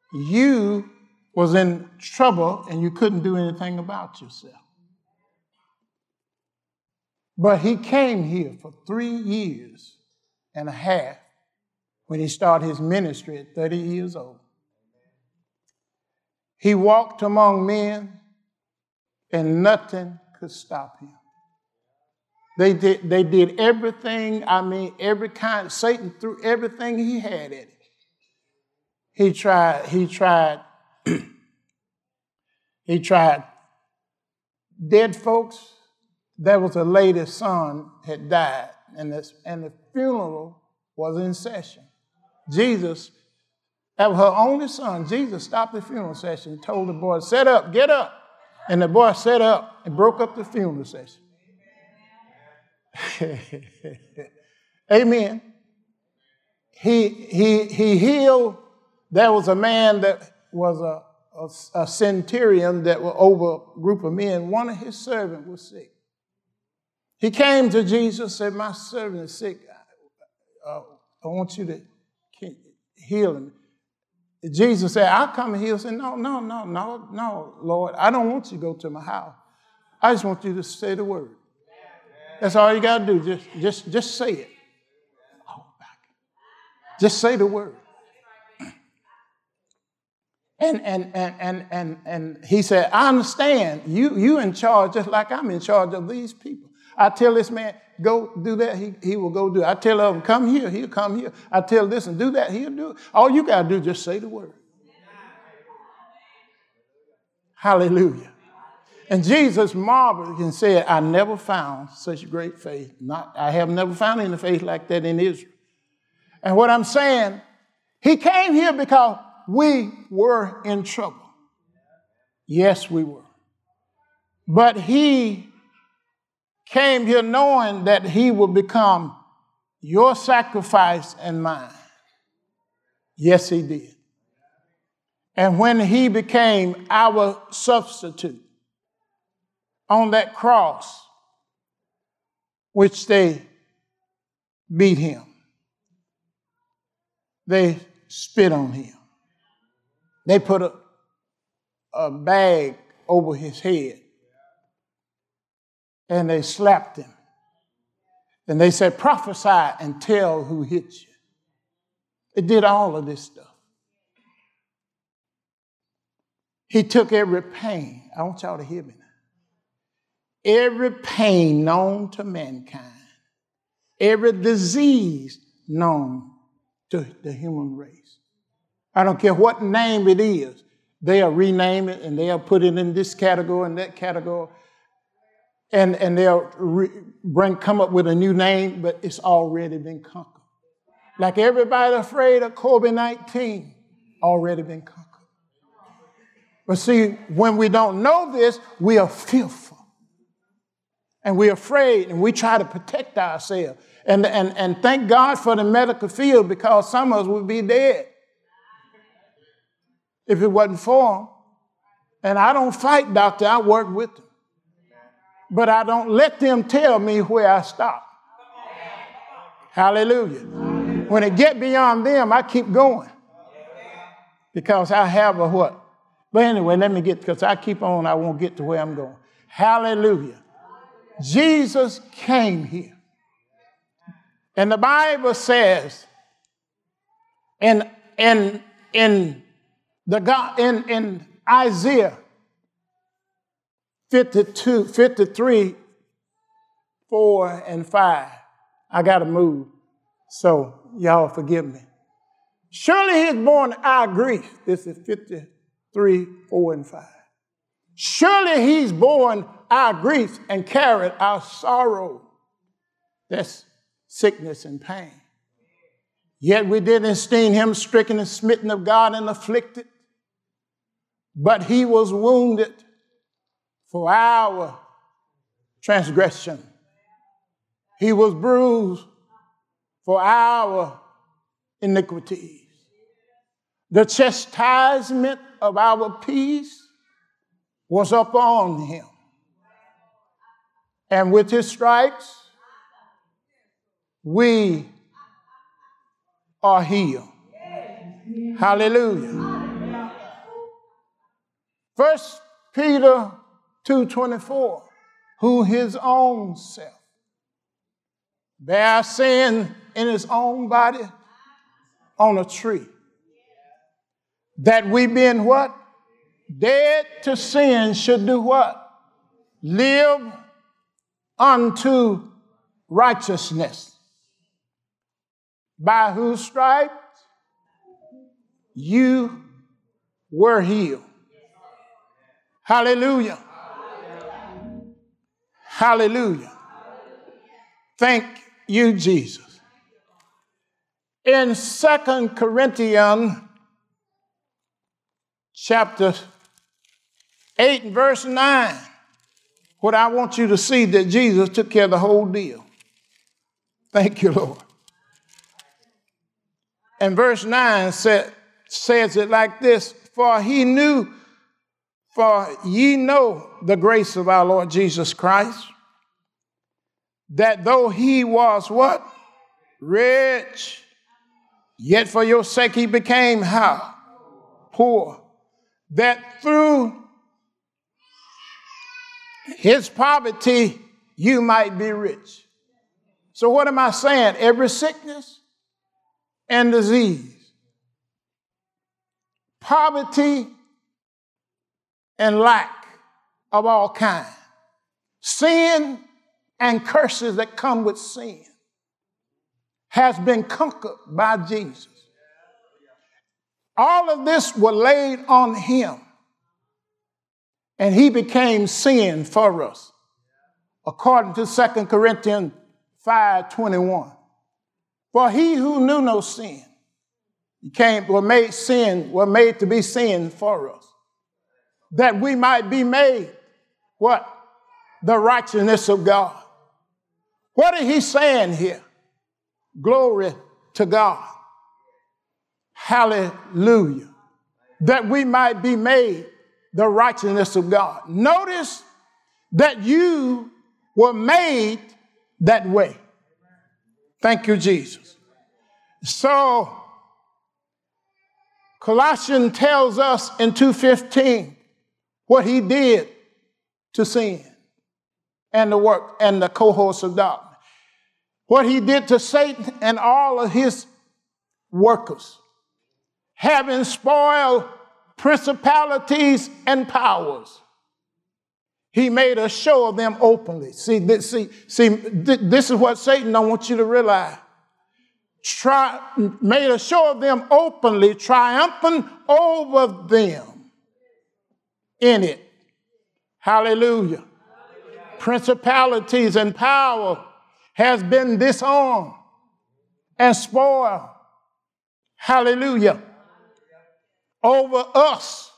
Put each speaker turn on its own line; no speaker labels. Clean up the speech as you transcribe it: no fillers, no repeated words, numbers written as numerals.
you was in trouble and you couldn't do anything about yourself. But he came here for 3 years and a half when he started his ministry at 30 years old. He walked among men and nothing could stop him. They did everything, every kind. Satan threw everything he had at him. He tried dead folks. There was a lady's son had died, and the funeral was in session. Jesus, that was her only son. Jesus stopped the funeral session and told the boy, "Set up, get up." And the boy sat up and broke up the funeral session. Amen. He healed. There was a man that was a centurion that was over a group of men. One of his servants was sick. He came to Jesus and said, "My servant is sick. I want you to heal him." Jesus said, "I'll come and heal." He said, No, Lord. I don't want you to go to my house. I just want you to say the word. That's all you got to do. Just say it. Just say the word. And he said, "I understand. You in charge just like I'm in charge of these people. I tell this man, go do that, he will go do it. I tell him, come here, he'll come here. I tell this and do that, he'll do it. All you got to do is just say the word." Hallelujah. And Jesus marveled and said, "I never found such great faith. I have never found any faith like that in Israel." And what I'm saying, he came here because we were in trouble. Yes, we were. But he came here knowing that he would become your sacrifice and mine. Yes, he did. And when he became our substitute on that cross, which they beat him, they spit on him, they put a bag over his head, and they slapped him. And they said, "Prophesy and tell who hit you." It did all of this stuff. He took every pain. I want y'all to hear me now. Every pain known to mankind, every disease known to the human race. I don't care what name it is. They'll rename it and they'll put it in this category and that category. And they'll come up with a new name, but it's already been conquered. Like everybody afraid of COVID-19, already been conquered. But see, when we don't know this, we are fearful. And we're afraid, and we try to protect ourselves. And thank God for the medical field, because some of us would be dead if it wasn't for them. And I don't fight doctor, I work with them. But I don't let them tell me where I stop. Hallelujah. When it get beyond them, I keep going. Because I have a what? But anyway, let me because I keep on, I won't get to where I'm going. Hallelujah. Jesus came here. And the Bible says in Isaiah 53, 4 and 5. I got to move, so y'all forgive me. Surely he's borne our grief. This is 53, 4 and 5. Surely he's borne our grief and carried our sorrow. That's sickness and pain. Yet we didn't esteem him stricken and smitten of God and afflicted. But he was wounded for our transgression. He was bruised for our iniquities. The chastisement of our peace was upon him. And with his stripes, we are healed. Hallelujah. 1 Peter 2:24, who his own self bare sin in his own body on a tree, that we being what? Dead to sin should do what? Live unto righteousness. By whose stripes you were healed. Hallelujah. Hallelujah. Thank you, Jesus. In 2 Corinthians chapter 8 and verse 9, what I want you to see that Jesus took care of the whole deal. Thank you, Lord. And verse 9 says it like this, for ye know the grace of our Lord Jesus Christ, that though he was what? Rich, yet for your sake he became how? Poor. That through his poverty you might be rich. So what am I saying? Every sickness and disease, poverty and lack of all kinds, sin and curses that come with sin has been conquered by Jesus. All of this was laid on him, and he became sin for us, according to 2 Corinthians 5:21. For he who knew no sin was made to be sin for us, that we might be made what? The righteousness of God. What is he saying here? Glory to God. Hallelujah. That we might be made the righteousness of God. Notice that you were made that way. Thank you, Jesus. So, Colossians tells us in 2:15 what he did to sin and the work and the cohorts of darkness. What he did to Satan and all of his workers, having spoiled principalities and powers. He made a show of them openly. See, this is what Satan don't want you to realize. Made a show of them openly, triumphant over them in it. Hallelujah. Principalities and power has been disarmed and spoiled. Hallelujah. Over us.